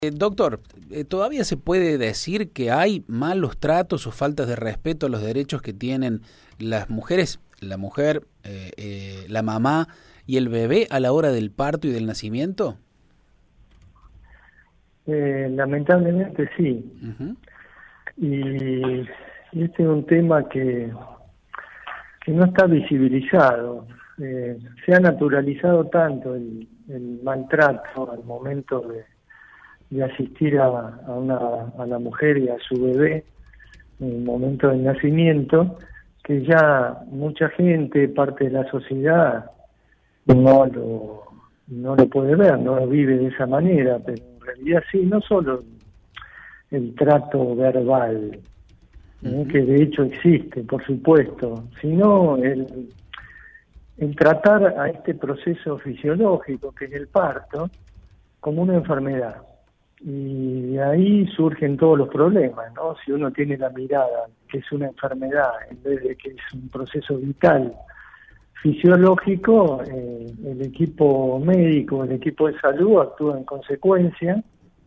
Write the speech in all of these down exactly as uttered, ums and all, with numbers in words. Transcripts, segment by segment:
Eh, doctor, eh, ¿todavía se puede decir que hay malos tratos o faltas de respeto a los derechos que tienen las mujeres, la mujer, eh, eh, la mamá y el bebé a la hora del parto y del nacimiento? Eh, lamentablemente sí. Uh-huh. Y, y este es un tema que, que no está visibilizado. Eh, se ha naturalizado tanto el, el maltrato al momento de, de asistir a, a, una, a la mujer y a su bebé en el momento del nacimiento, que ya mucha gente, parte de la sociedad, no lo, no lo puede ver, no lo vive de esa manera, pero en realidad sí, no solo el trato verbal, ¿eh? Que de hecho existe, por supuesto, sino el, el tratar a este proceso fisiológico que es el parto como una enfermedad. Y de ahí surgen todos los problemas, ¿no? Si uno tiene la mirada que es una enfermedad en vez de que es un proceso vital, fisiológico, eh, el equipo médico, el equipo de salud actúa en consecuencia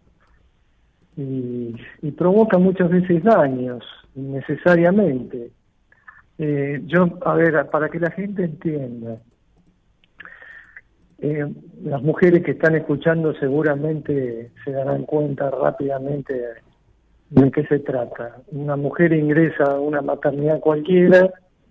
y, y provoca muchas veces daños innecesariamente. Eh, yo, a ver, para que la gente entienda, eh, las mujeres que están escuchando seguramente se darán cuenta rápidamente de, de qué se trata. Una mujer ingresa a una maternidad cualquiera,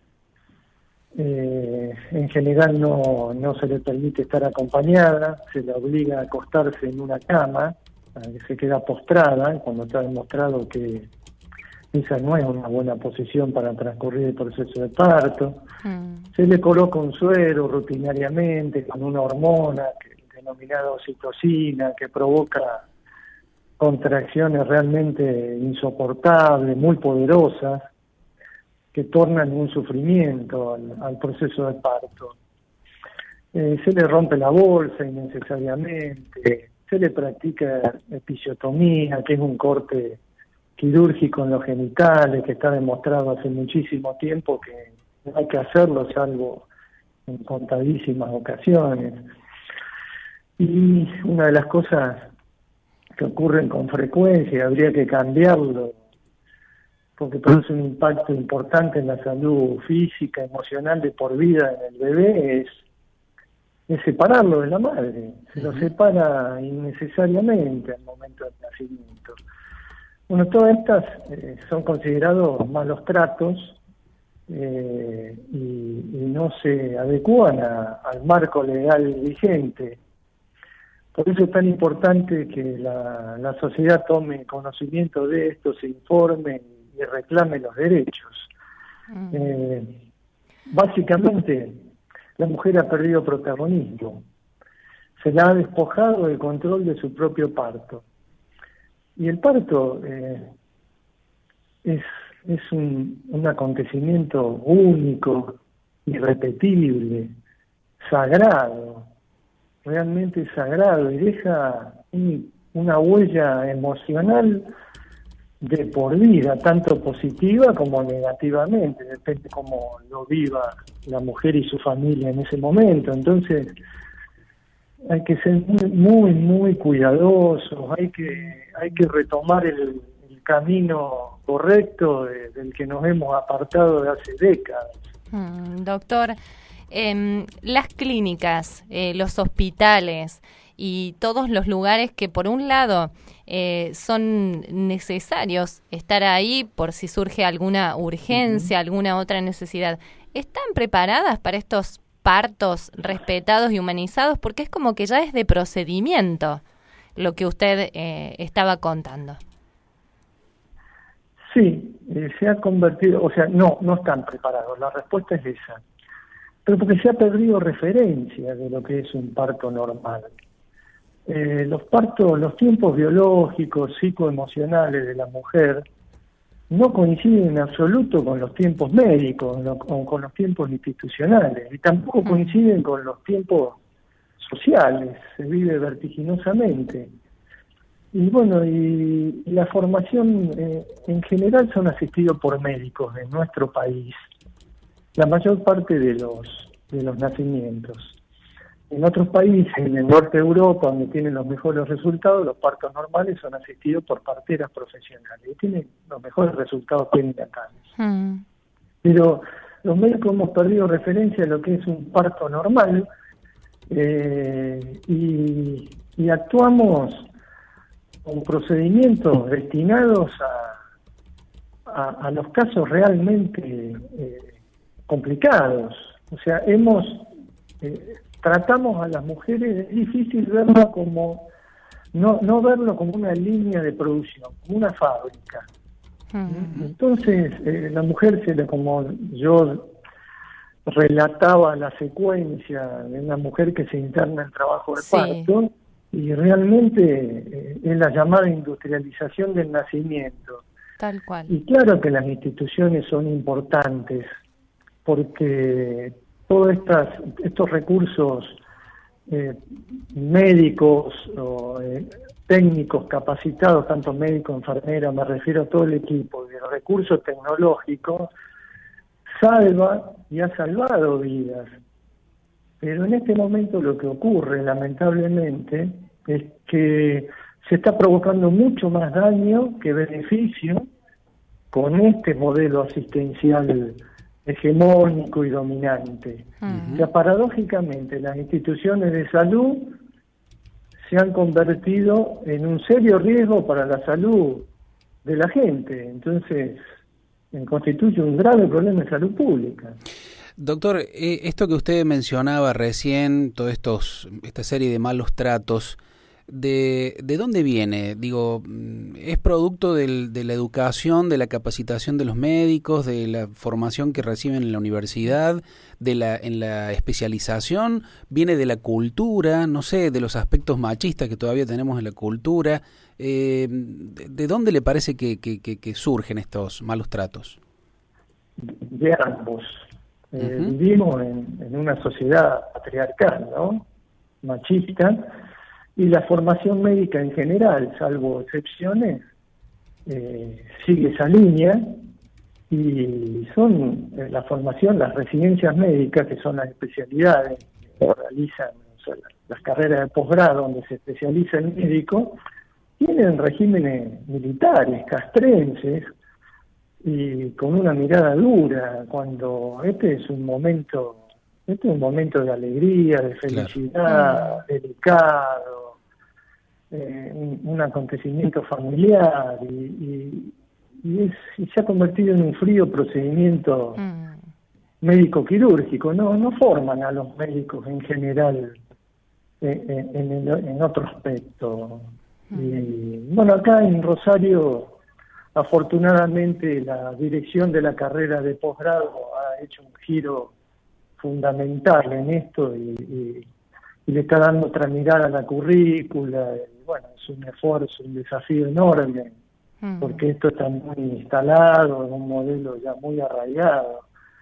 Eh, en general no, no se le permite estar acompañada, se le obliga a acostarse en una cama, se queda postrada cuando está demostrado que esa no es una buena posición para transcurrir el proceso de parto. Mm. Se le coloca un suero rutinariamente con una hormona que, denominada oxitocina, que provoca contracciones realmente insoportables, muy poderosas, que tornan un sufrimiento al, al proceso de parto. Eh, se le rompe la bolsa innecesariamente, se le practica episiotomía, que es un corte quirúrgico en los genitales, que está demostrado hace muchísimo tiempo que no hay que hacerlo, salvo en contadísimas ocasiones. Y una de las cosas que ocurren con frecuencia, habría que cambiarlo, porque produce un impacto importante en la salud física, emocional de por vida en el bebé, es, es separarlo de la madre. Se lo separa innecesariamente al momento del nacimiento. Bueno, todas estas eh, son considerados malos tratos eh, y, y no se adecúan a, al marco legal vigente. Por eso es tan importante que la, la sociedad tome conocimiento de esto, se informe y reclame los derechos. Mm. Eh, básicamente, la mujer ha perdido protagonismo, se la ha despojado del control de su propio parto. Y el parto eh, es, es un, un acontecimiento único, irrepetible, sagrado, realmente sagrado, y deja un, una huella emocional de por vida, tanto positiva como negativamente, depende cómo lo viva la mujer y su familia en ese momento. Entonces hay que ser muy, muy, muy cuidadosos, hay que, hay que retomar el, el camino correcto de, del que nos hemos apartado de hace décadas. Mm, doctor, eh, las clínicas, eh, los hospitales y todos los lugares que por un lado eh, son necesarios estar ahí por si surge alguna urgencia, uh-huh. alguna otra necesidad, ¿están preparadas para estos partos respetados y humanizados? Porque es como que ya es de procedimiento lo que usted eh, estaba contando. Sí, eh, se ha convertido, o sea, no, no están preparados, la respuesta es esa, pero porque se ha perdido referencia de lo que es un parto normal. Eh, los partos, los tiempos biológicos, psicoemocionales de la mujer no coinciden en absoluto con los tiempos médicos, no, con, con los tiempos institucionales, y tampoco coinciden con los tiempos sociales, se vive vertiginosamente. Y bueno, y, y la formación eh, en general son asistidos por médicos en nuestro país, la mayor parte de los, de los nacimientos. en otros países, en el norte de Europa, donde tienen los mejores resultados, los partos normales son asistidos por parteras profesionales y tienen los mejores resultados perinatales. Mm. Pero los médicos hemos perdido referencia a lo que es un parto normal eh, y, y actuamos con procedimientos destinados a, a, a los casos realmente eh, complicados. O sea, hemos eh, tratamos a las mujeres, es difícil verlo como, no, no verlo como una línea de producción, como una fábrica. Uh-huh. Entonces, eh, la mujer, se le, como yo relataba la secuencia de una mujer que se interna en trabajo de sí. parto, y realmente eh, es la llamada industrialización del nacimiento. Tal cual. Y claro que las instituciones son importantes, porque todos estas, estos recursos eh, médicos o eh, técnicos capacitados, tanto médicos, enfermeras, me refiero a todo el equipo, de recursos tecnológicos, salva y ha salvado vidas. Pero en este momento lo que ocurre, lamentablemente, es que se está provocando mucho más daño que beneficio con este modelo asistencial hegemónico y dominante. Uh-huh. O sea, paradójicamente, las instituciones de salud se han convertido en un serio riesgo para la salud de la gente. Entonces, constituye un grave problema de salud pública. Doctor, eh, esto que usted mencionaba recién, toda esta serie de malos tratos, ¿de, de dónde viene? Digo, ¿es producto del, de la educación, de la capacitación de los médicos, de la formación que reciben en la universidad, de la en la especialización? ¿Viene de la cultura, no sé, de los aspectos machistas que todavía tenemos en la cultura? Eh, ¿de, ¿De dónde le parece que, que, que, que surgen estos malos tratos? De ambos. Eh, uh-huh. Vivimos en, en una sociedad patriarcal, ¿no? Machista, y la formación médica en general, salvo excepciones, eh, sigue esa línea, y son eh, la formación, las residencias médicas, que son las especialidades que realizan, o sea, las carreras de posgrado donde se especializa el médico, tienen regímenes militares, castrenses, y con una mirada dura, cuando este es un momento, este es un momento de alegría, de felicidad, claro. delicado, eh, un, un acontecimiento familiar, y, y, y, es, y se ha convertido en un frío procedimiento mm. médico-quirúrgico. No, no forman a los médicos en general eh, en, en, el, en otro aspecto. Mm. Y bueno, acá en Rosario, afortunadamente, la dirección de la carrera de posgrado ha hecho un giro fundamental en esto y, y, y le está dando otra mirada a la currícula. Y bueno, es un esfuerzo, un desafío enorme, mm. porque esto está muy instalado, en un modelo ya muy arraigado.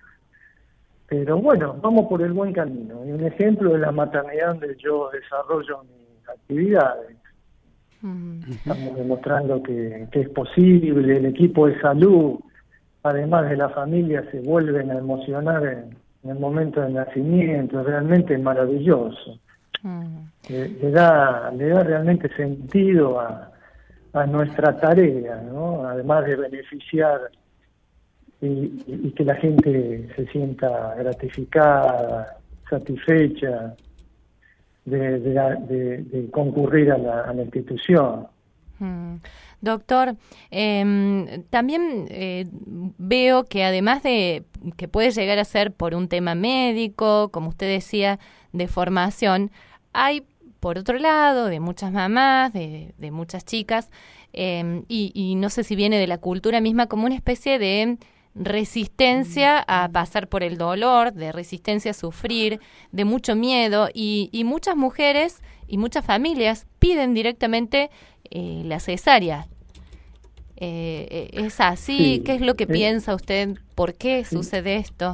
Pero bueno, vamos por el buen camino. Y un ejemplo de la maternidad donde yo desarrollo mis actividades. Estamos demostrando que, que es posible. El equipo de salud, además de la familia, se vuelven a emocionar en, en el momento del nacimiento. Es realmente maravilloso. Mm. Le, le da le da realmente sentido a, a nuestra tarea, ¿no? Además de beneficiar y, y, y que la gente se sienta gratificada, satisfecha De, de, de, de concurrir a la, a la institución. Mm. Doctor, eh, también eh, veo que además de que puede llegar a ser por un tema médico, como usted decía, de formación, hay por otro lado de muchas mamás, de, de muchas chicas, eh, y, y no sé si viene de la cultura misma, como una especie de resistencia a pasar por el dolor, de resistencia a sufrir, de mucho miedo, y, y muchas mujeres y muchas familias piden directamente eh, la cesárea. Eh, ¿Es así? Sí. ¿Qué es lo que eh, piensa usted? ¿Por qué sí. sucede esto?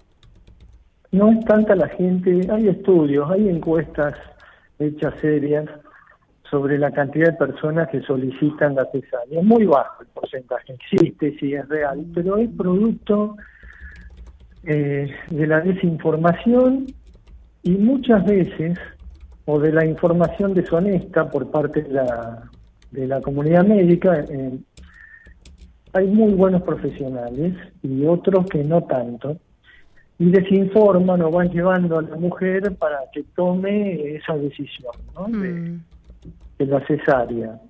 No es tanta la gente, hay estudios, hay encuestas hechas serias sobre la cantidad de personas que solicitan la cesárea. Es muy bajo el porcentaje, existe, sí es real, pero es producto eh, de la desinformación y muchas veces, o de la información deshonesta por parte de la, de la comunidad médica, eh, hay muy buenos profesionales y otros que no tanto, y desinforman o van llevando a la mujer para que tome esa decisión, ¿no? Mm. de, de la cesárea.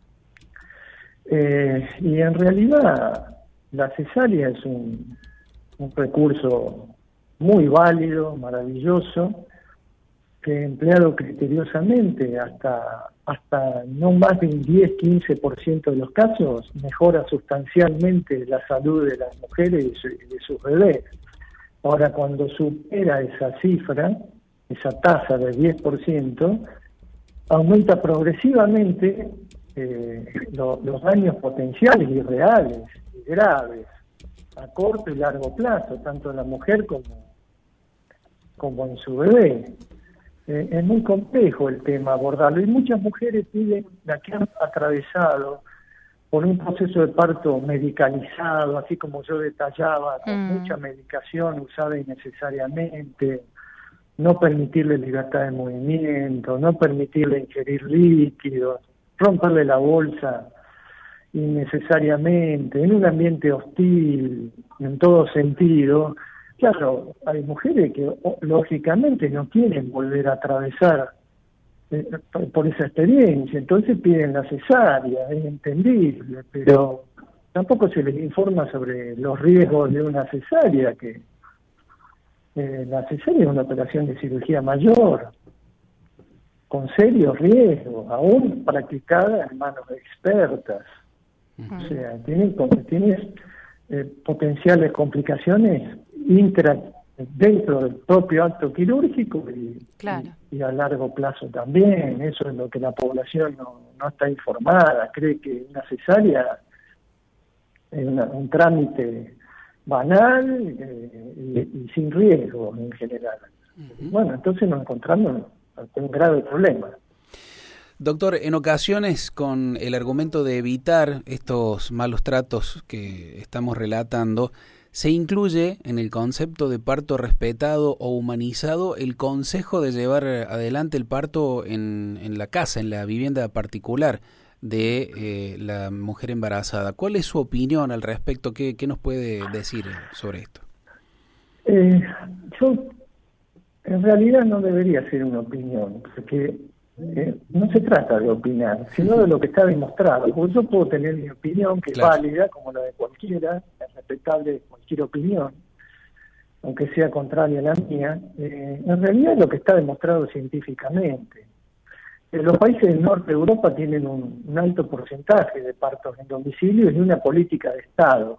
Eh, y en realidad la cesárea es un, un recurso muy válido, maravilloso, que empleado criteriosamente hasta hasta no más de un diez a quince por ciento de los casos mejora sustancialmente la salud de las mujeres y de, su, de sus bebés. Ahora, cuando supera esa cifra, esa tasa del diez por ciento, aumenta progresivamente eh, lo, los daños potenciales y reales y graves a corto y largo plazo, tanto en la mujer como, como en su bebé. Eh, es muy complejo el tema abordarlo, y muchas mujeres piden, la que han atravesado por un proceso de parto medicalizado, así como yo detallaba, con Mm. mucha medicación usada innecesariamente, no permitirle libertad de movimiento, no permitirle ingerir líquidos, romperle la bolsa innecesariamente, en un ambiente hostil, en todo sentido. Claro, hay mujeres que o, lógicamente no quieren volver a atravesar eh, por, por esa experiencia, entonces piden la cesárea, es entendible, pero tampoco se les informa sobre los riesgos de una cesárea, que eh, la cesárea es una operación de cirugía mayor, con serios riesgos, aún practicada en manos expertas. Mm. O sea, tiene, tienes eh, potenciales complicaciones intra dentro del propio acto quirúrgico y, Claro. y, y a largo plazo también. Eso es lo que la población no, no está informada, cree que una cesárea es una, un trámite banal eh, y, y sin riesgo en general. Uh-huh. Bueno, entonces nos encontramos ante un grave problema. Doctor, en ocasiones con el argumento de evitar estos malos tratos que estamos relatando, se incluye en el concepto de parto respetado o humanizado el consejo de llevar adelante el parto en, en la casa, en la vivienda particular de eh, la mujer embarazada. ¿Cuál es su opinión al respecto? ¿Qué, qué nos puede decir sobre esto? Eh, yo, en realidad no debería ser una opinión, porque eh, no se trata de opinar, sino de lo que está demostrado. Porque yo puedo tener mi opinión, que claro, es válida, como la de cualquiera, es respetable cualquier opinión, aunque sea contraria a la mía. Eh, en realidad es lo que está demostrado científicamente. Eh, los países del norte de Europa tienen un, un alto porcentaje de partos en domicilio y una política de Estado.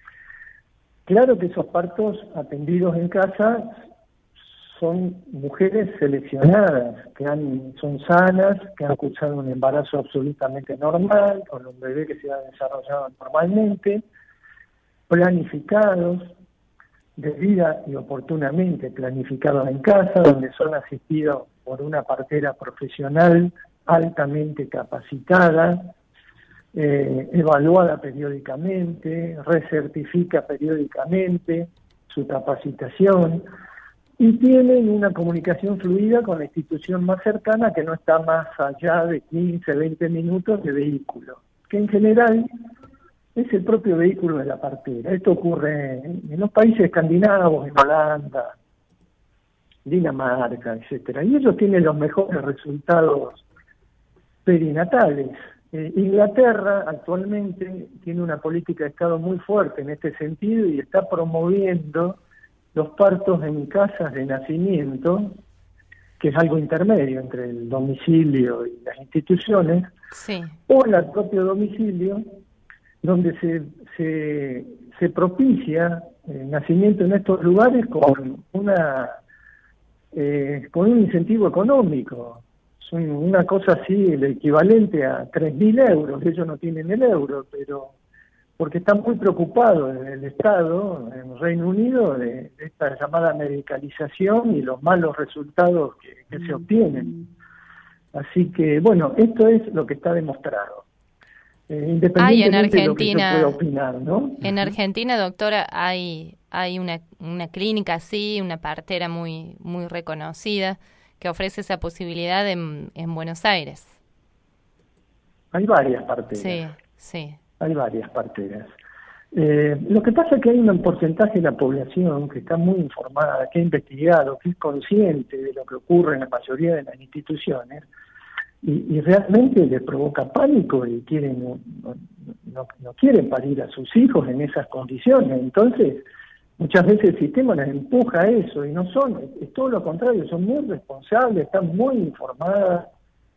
Claro que esos partos atendidos en casa son mujeres seleccionadas, que han, son sanas, que han cursado un embarazo absolutamente normal, con un bebé que se ha desarrollado normalmente, planificados, debida y oportunamente planificados en casa, donde son asistidos por una partera profesional altamente capacitada, eh, evaluada periódicamente, recertifica periódicamente su capacitación, y tienen una comunicación fluida con la institución más cercana, que no está más allá de quince, veinte minutos de vehículo, que en general es el propio vehículo de la partera. Esto ocurre en, en los países escandinavos, en Holanda, Dinamarca, etcétera, y ellos tienen los mejores resultados perinatales. Eh, Inglaterra actualmente tiene una política de Estado muy fuerte en este sentido y está promoviendo los partos en casas de nacimiento, que es algo intermedio entre el domicilio y las instituciones, sí, o el propio domicilio, donde se, se, se propicia el nacimiento en estos lugares con una eh, con un incentivo económico. Es un, una cosa así, el equivalente a tres mil euros. Ellos no tienen el euro, pero porque están muy preocupados en el Estado, en el Reino Unido, de, de esta llamada medicalización y los malos resultados que, que se obtienen. Así que, bueno, esto es lo que está demostrado. eh, independientemente en de Argentina, lo que yo pueda opinar, ¿no? En Argentina, doctora, hay hay una una clínica así, una partera muy muy reconocida que ofrece esa posibilidad en, en Buenos Aires. Hay varias parteras. Sí, sí. Hay varias parteras. Eh, lo que pasa es que hay un porcentaje de la población que está muy informada, que ha investigado, que es consciente de lo que ocurre en la mayoría de las instituciones y, y realmente les provoca pánico y quieren no, no, no quieren parir a sus hijos en esas condiciones. Entonces, muchas veces el sistema les empuja a eso y no son, es todo lo contrario, son muy responsables, están muy informadas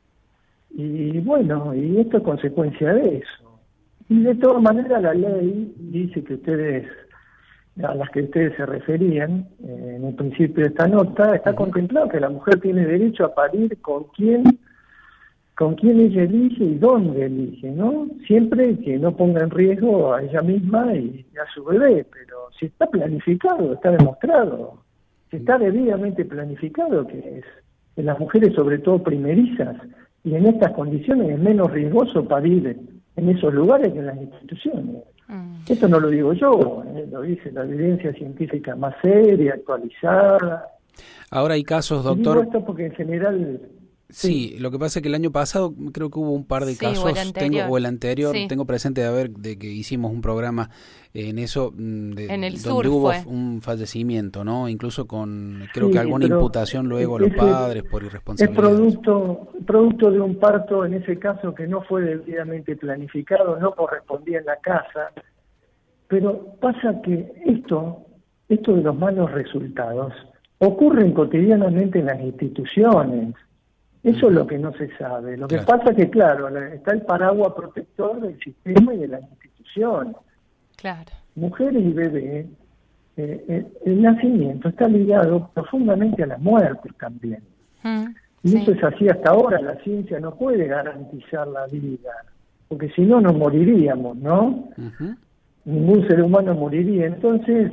y bueno, y esto es consecuencia de eso. Y de todas maneras la ley dice que ustedes, a las que ustedes se referían, eh, en el principio de esta nota, está uh-huh. contemplado que la mujer tiene derecho a parir con quien, con quien ella elige y dónde elige, ¿no? Siempre que no ponga en riesgo a ella misma y a su bebé, pero si está planificado, está demostrado, si está debidamente planificado, que es en las mujeres sobre todo primerizas, y en estas condiciones es menos riesgoso parir en esos lugares que en las instituciones. Mm. Esto no lo digo yo, eh, lo dice la evidencia científica más seria, actualizada. Ahora hay casos, doctor... Y digo esto porque en general... Sí, sí, lo que pasa es que el año pasado creo que hubo un par de sí, casos, o el anterior, tengo, o el anterior sí. tengo presente de haber de que hicimos un programa en eso, de, en el donde sur hubo fue. un fallecimiento, ¿no? Incluso con, creo sí, que alguna imputación luego a los padres por irresponsabilidad. Es producto, producto de un parto, en ese caso, que no fue debidamente planificado, no correspondía en la casa, pero pasa que esto, esto de los malos resultados, ocurren cotidianamente en las instituciones. Eso es lo que no se sabe. Lo que claro. pasa es que, claro, está el paraguas protector del sistema y de las instituciones. Claro. Mujeres y bebés, eh, eh, el nacimiento está ligado profundamente a la muerte también. Mm, y sí. eso es así hasta ahora. La ciencia no puede garantizar la vida, porque si no, nos moriríamos, ¿no? Uh-huh. Ningún ser humano moriría. Entonces,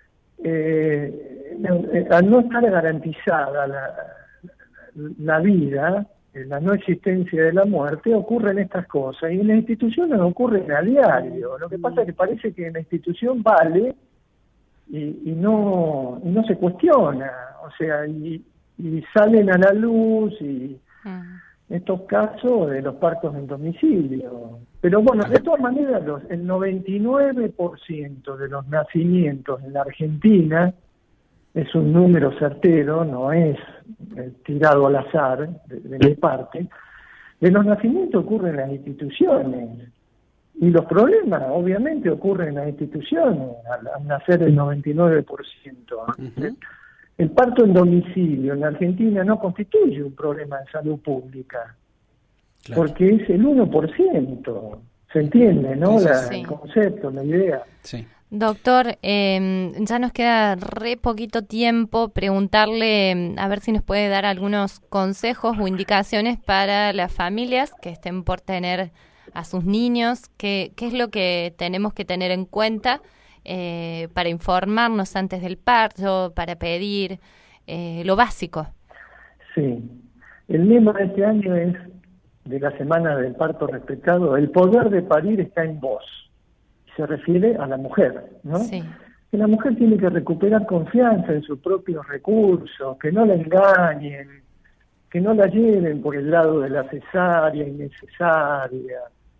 eh, al no estar garantizada la... la vida, la no existencia de la muerte, ocurren estas cosas y en las instituciones ocurren a diario. Lo que pasa es que parece que en la institución vale y, y no y no se cuestiona, o sea, y, y salen a la luz y uh-huh. estos casos de los partos en domicilio. Pero bueno, de todas maneras, los, el noventa y nueve por ciento de los nacimientos en la Argentina es un número certero, no es eh, tirado al azar de, de mi parte. De los nacimientos ocurren en las instituciones y los problemas obviamente ocurren en las instituciones al, al nacer el noventa y nueve por ciento. Uh-huh. el, el parto en domicilio en la Argentina no constituye un problema de salud pública, claro. porque es el uno por ciento. ¿Se entiende, no? La, sí. El concepto, la idea. Sí. Doctor, eh, ya nos queda re poquito tiempo. Preguntarle, a ver si nos puede dar algunos consejos o indicaciones para las familias que estén por tener a sus niños. ¿Qué, qué es lo que tenemos que tener en cuenta eh, para informarnos antes del parto, para pedir eh, lo básico? Sí, el lema de este año es, de la Semana del Parto Respetado, el poder de parir está en vos. Se refiere a la mujer, ¿no? Sí. Que la mujer tiene que recuperar confianza en sus propios recursos, que no la engañen, que no la lleven por el lado de la cesárea innecesaria,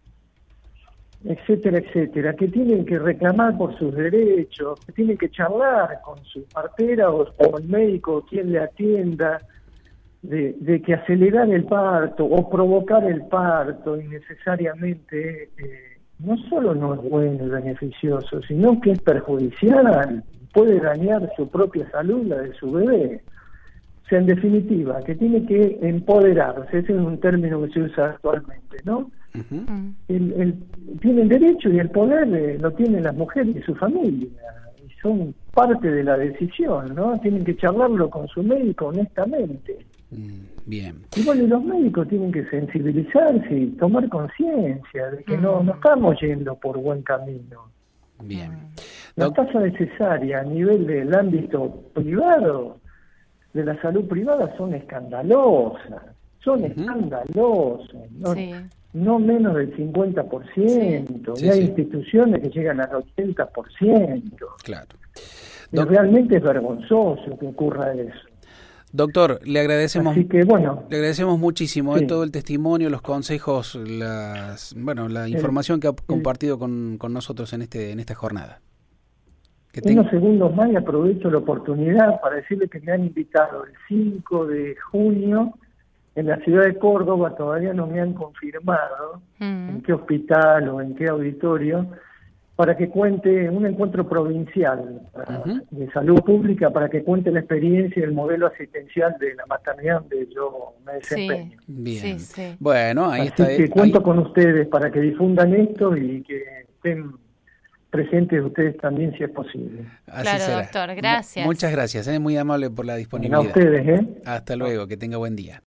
etcétera, etcétera, que tienen que reclamar por sus derechos, que tienen que charlar con su partera o, o el médico, quien le atienda, de, de que acelerar el parto o provocar el parto innecesariamente eh, no solo no es bueno y beneficioso, sino que es perjudicial, puede dañar su propia salud, la de su bebé. O sea, en definitiva, que tiene que empoderarse, ese es un término que se usa actualmente, ¿no? Uh-huh. El, el, tienen derecho y el poder eh, lo tienen las mujeres y su familia, y son parte de la decisión, ¿no? Tienen que charlarlo con su médico honestamente. Bien. Y bueno, y los médicos tienen que sensibilizarse y tomar conciencia de que no, no estamos yendo por buen camino. Bien. La tasa de cesárea a nivel del ámbito privado, de la salud privada, son escandalosas, son uh-huh. escandalosas, ¿no? Sí. no menos del cincuenta por ciento, sí, y hay sí. instituciones que llegan al ochenta por ciento. Claro. Y Doc- realmente es vergonzoso que ocurra eso. Doctor, le agradecemos, Así que bueno, le agradecemos muchísimo sí. eh, todo el testimonio, los consejos, las, bueno, la El- información que ha el- compartido con, con nosotros en este en esta jornada. Que unos tenga, segundos más y aprovecho la oportunidad para decirle que me han invitado el cinco de junio en la ciudad de Córdoba, todavía no me han confirmado Mm. en qué hospital o en qué auditorio, para que cuente un encuentro provincial para- Ujú. de salud pública, para que cuente la experiencia y el modelo asistencial de la maternidad donde yo me Sí, desempeño. bien. sí, sí. Bueno, ahí Así está. que eh, cuento ahí- con ustedes para que difundan esto y que estén presentes ustedes también si es posible. así Claro, será. doctor, Mu- gracias. Muchas gracias, eh, muy amable por la Bueno, a disponibilidad. ustedes, ¿eh? Hasta luego, que tenga buen día.